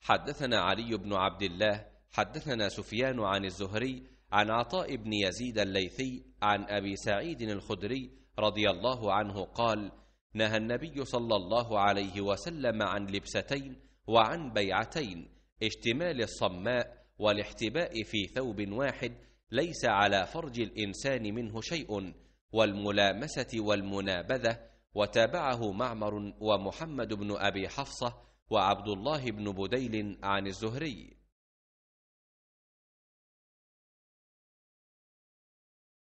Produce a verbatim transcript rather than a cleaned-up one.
حدثنا علي بن عبد الله حدثنا سفيان عن الزهري عن عطاء بن يزيد الليثي عن أبي سعيد الخدري رضي الله عنه قال: نهى النبي صلى الله عليه وسلم عن لبستين وعن بيعتين: اشتمال الصماء والاحتباء في ثوب واحد ليس على فرج الإنسان منه شيء، والملامسة والمنابذة. وتابعه معمر ومحمد بن أبي حفصة وعبد الله بن بديل عن الزهري.